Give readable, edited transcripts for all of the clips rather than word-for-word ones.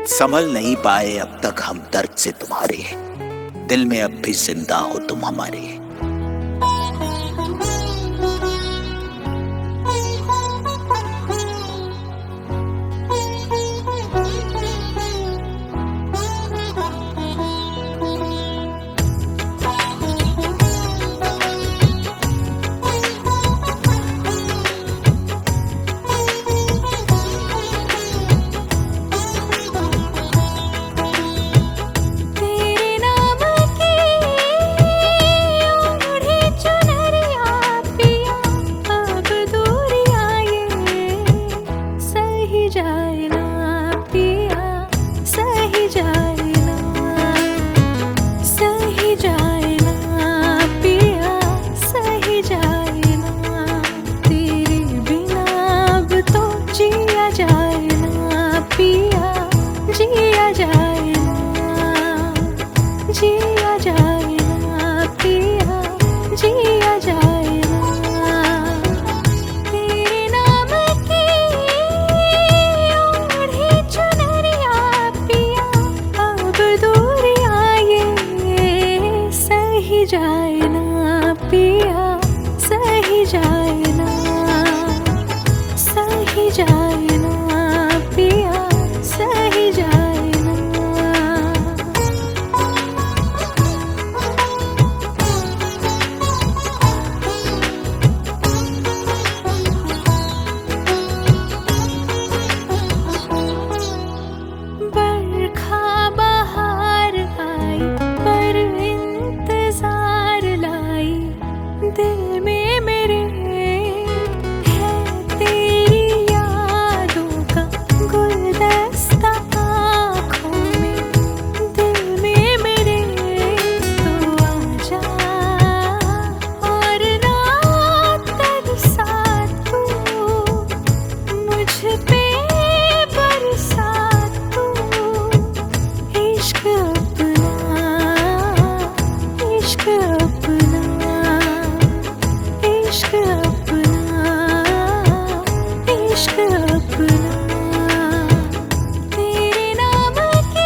संभल नहीं पाए अब तक हम दर्द से तुम्हारे, दिल में अब भी जिंदा हो तुम हमारे। जाए ना पिया, सही जाए ना, सही जाए ना पिया, सही जाए ना। बरखा बाहर आई पर इंतजार लाई, दिल में मेरे है तेरी यादों का गुलदस्ता, आँखों में दिल में मेरे तो आजा और रात तरसा तू, मुझ पे बरसा तू इश्क अपना, इश्क अपना, इश्क अपना, इश्क अपना। तेरे नाम की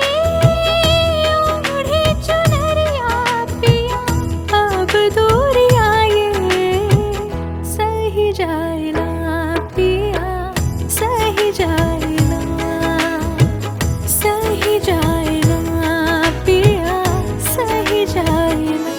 ओढ़ी चुनरिया पिया, अब दूरियां ये सही जाए ना पिया, सही जाए ना, सही जाए ना पिया, सही जाए ना।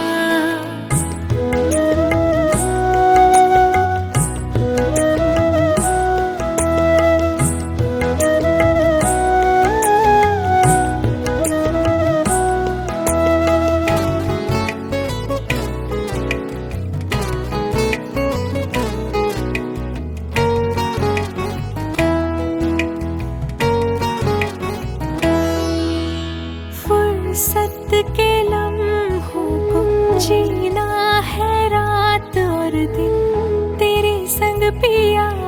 फुर्सत के लम्हों को जीना है रात और दिन तेरे संग पिया,